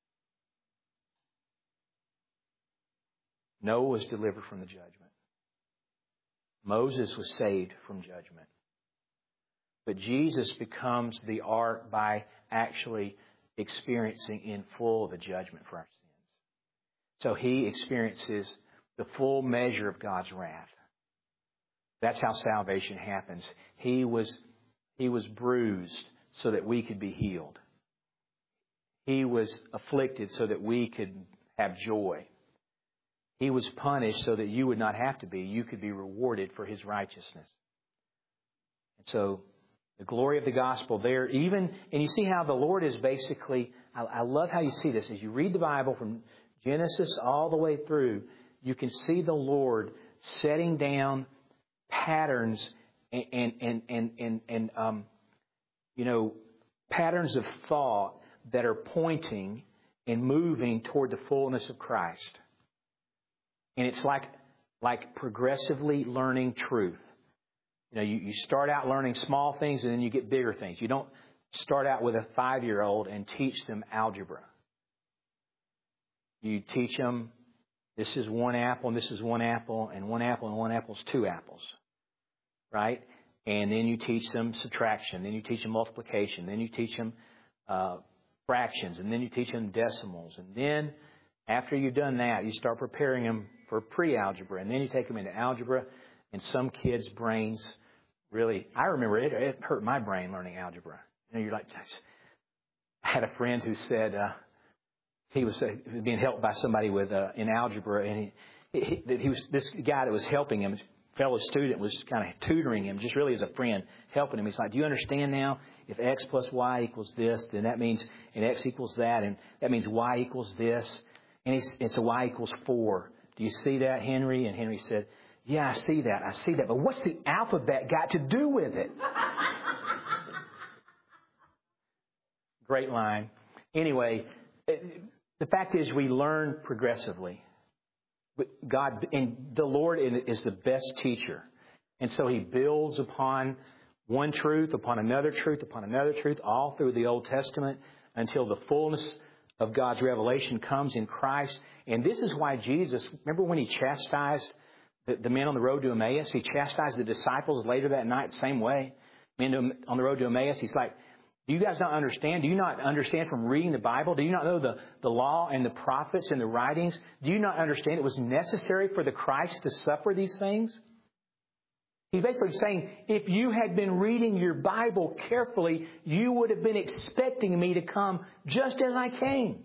S1: Noah was delivered from the judgment. Moses was saved from judgment. But Jesus becomes the ark by actually experiencing in full the judgment for our sins. So He experiences the full measure of God's wrath. That's how salvation happens. He was bruised so that we could be healed. He was afflicted so that we could have joy. He was punished so that you would not have to be. You could be rewarded for His righteousness. And so the glory of the gospel there, and you see how the Lord is basically, I love how you see this. As you read the Bible from Genesis all the way through, you can see the Lord setting down patterns and patterns of thought that are pointing and moving toward the fullness of Christ. And it's like progressively learning truth. You start out learning small things and then you get bigger things. You don't start out with a 5-year-old and teach them algebra. You teach them this is one apple and this is one apple and one apple is 2 apples. Right? And then you teach them subtraction. Then you teach them multiplication. Then you teach them fractions. And then you teach them decimals. And then after you've done that, you start preparing them for pre-algebra. And then you take them into algebra. And some kids' brains really, I remember it hurt my brain learning algebra. You know, you're like, I had a friend who said he was being helped by somebody with in algebra, and he was this guy that was helping him, fellow student, was kind of tutoring him, just really as a friend, helping him. He's like, do you understand now? If x plus y equals this, then that means, and x equals that, and that means y equals this, and so y equals 4. Do you see that, Henry? And Henry said, yeah, I see that. But what's the alphabet got to do with it? Great line. Anyway, the fact is we learn progressively. God and the Lord is the best teacher. And so He builds upon one truth, upon another truth, upon another truth, all through the Old Testament until the fullness of God's revelation comes in Christ. And this is why Jesus, remember when He chastised the men on the road to Emmaus? He chastised the disciples later that night the same way. Men on the road to Emmaus, He's like, do you guys not understand? Do you not understand from reading the Bible? Do you not know the law and the prophets and the writings? Do you not understand it was necessary for the Christ to suffer these things? He's basically saying, if you had been reading your Bible carefully, you would have been expecting me to come just as I came.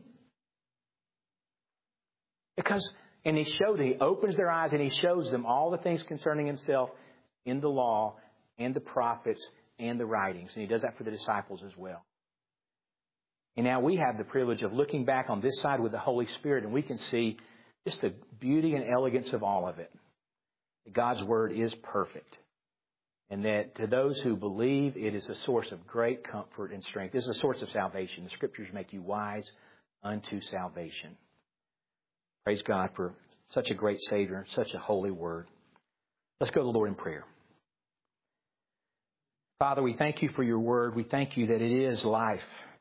S1: And He opens their eyes and He shows them all the things concerning Himself in the law and the prophets and the writings. And He does that for the disciples as well. And now we have the privilege of looking back on this side with the Holy Spirit, and we can see just the beauty and elegance of all of it. That God's Word is perfect. And that to those who believe, it is a source of great comfort and strength. It is a source of salvation. The Scriptures make you wise unto salvation. Praise God for such a great Savior, such a holy Word. Let's go to the Lord in prayer. Father, we thank You for Your Word. We thank You that it is life.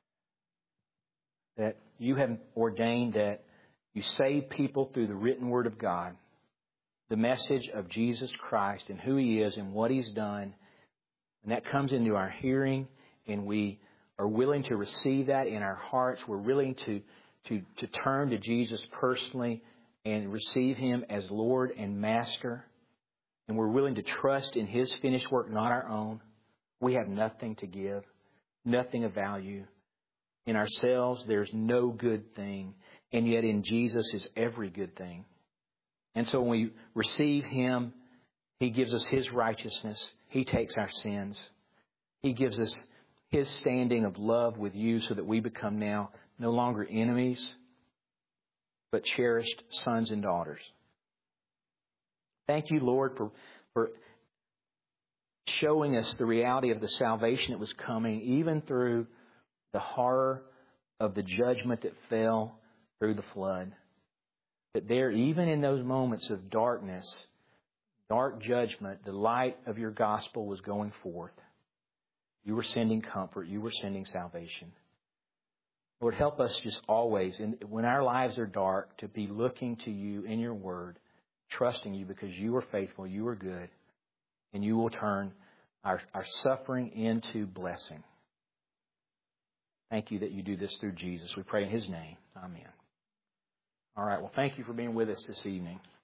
S1: That You have ordained that You save people through the written Word of God. The message of Jesus Christ and who He is and what He's done. And that comes into our hearing, and we are willing to receive that in our hearts. We're willing to turn to Jesus personally and receive Him as Lord and Master. And we're willing to trust in His finished work, not our own. We have nothing to give, nothing of value. In ourselves, there's no good thing. And yet in Jesus is every good thing. And so when we receive Him, He gives us His righteousness. He takes our sins. He gives us His standing of love with You so that we become now no longer enemies, but cherished sons and daughters. Thank You, Lord, for showing us the reality of the salvation that was coming, even through the horror of the judgment that fell through the flood. That there, even in those moments of darkness, dark judgment, the light of Your gospel was going forth. You were sending comfort. You were sending salvation. Lord, help us just always, when our lives are dark, to be looking to You in Your Word, trusting You because You are faithful, You are good, and You will turn our suffering into blessing. Thank You that You do this through Jesus. We pray in His name. Amen. All right. Well, thank you for being with us this evening.